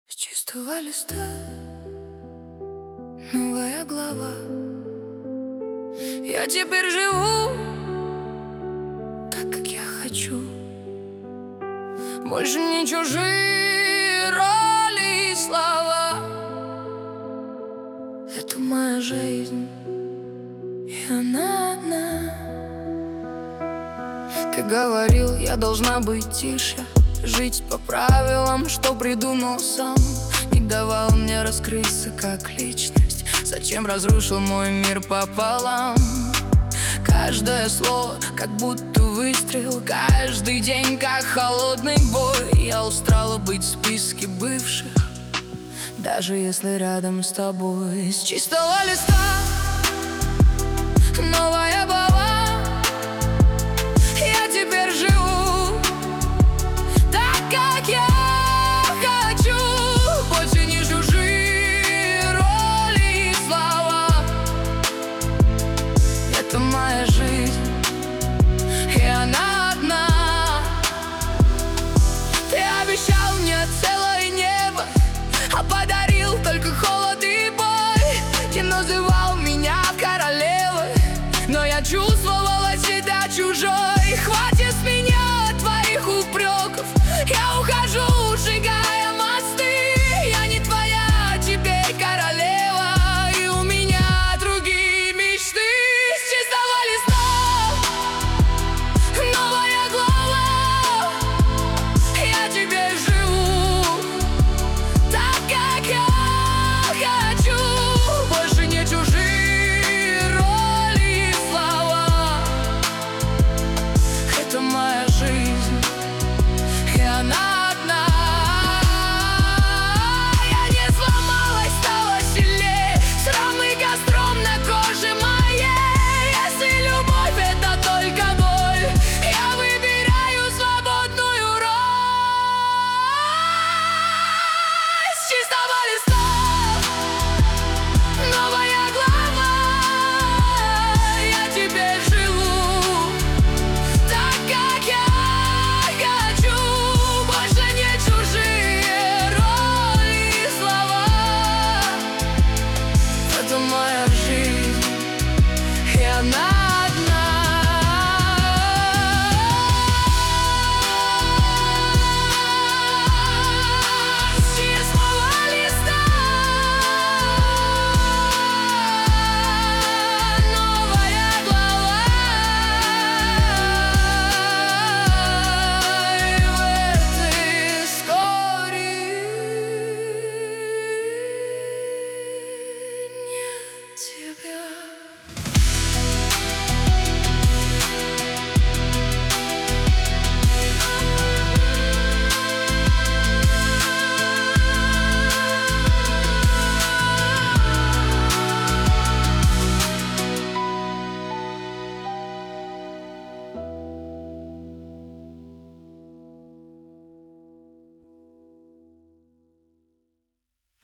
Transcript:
С чистого листа новая глава. Я теперь живу так, как я хочу. Больше не чужие роли и слова. Это моя жизнь, и она одна. Ты говорил, я должна быть тише, жить по правилам, что придумал сам. Не давал мне раскрыться как личность. Зачем разрушил мой мир пополам? Каждое слово, как будто выстрел. Каждый день, как холодный бой. Я устала быть в списке бывших, даже если рядом с тобой. С чистого листа новая